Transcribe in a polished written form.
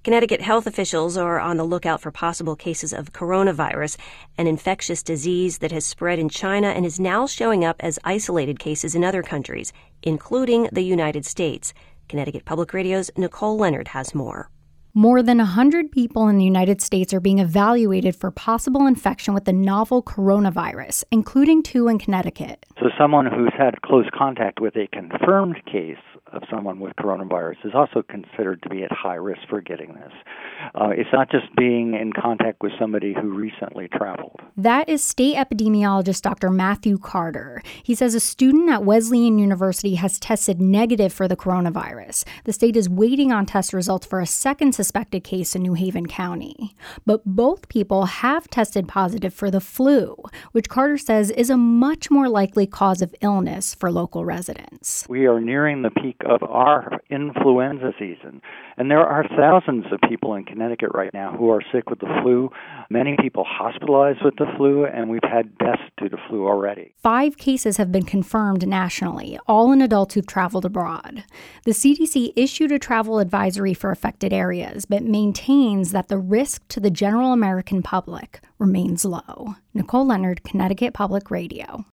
Connecticut health officials are on the lookout for possible cases of coronavirus, an infectious disease that has spread in China and is now showing up as isolated cases in other countries, including the United States. Connecticut Public Radio's Nicole Leonard has more. More than 100 people in the United States are being evaluated for possible infection with the novel coronavirus, including 2 in Connecticut. So someone who's had close contact with a confirmed case of someone with coronavirus is also considered to be at high risk for getting this. It's not just being in contact with somebody who recently traveled. That is state epidemiologist Dr. Matthew Carter. He says a student at Wesleyan University has tested negative for the coronavirus. The state is waiting on test results for a second suspected case in New Haven County. But both people have tested positive for the flu, which Carter says is a much more likely cause of illness for local residents. We are nearing the peak of our influenza season, and there are thousands of people in Connecticut right now who are sick with the flu. Many people hospitalized with the flu, and we've had deaths due to flu already. 5 cases have been confirmed nationally, all in adults who've traveled abroad. The CDC issued a travel advisory for affected areas, but maintains that the risk to the general American public remains low. Nicole Leonard, Connecticut Public Radio.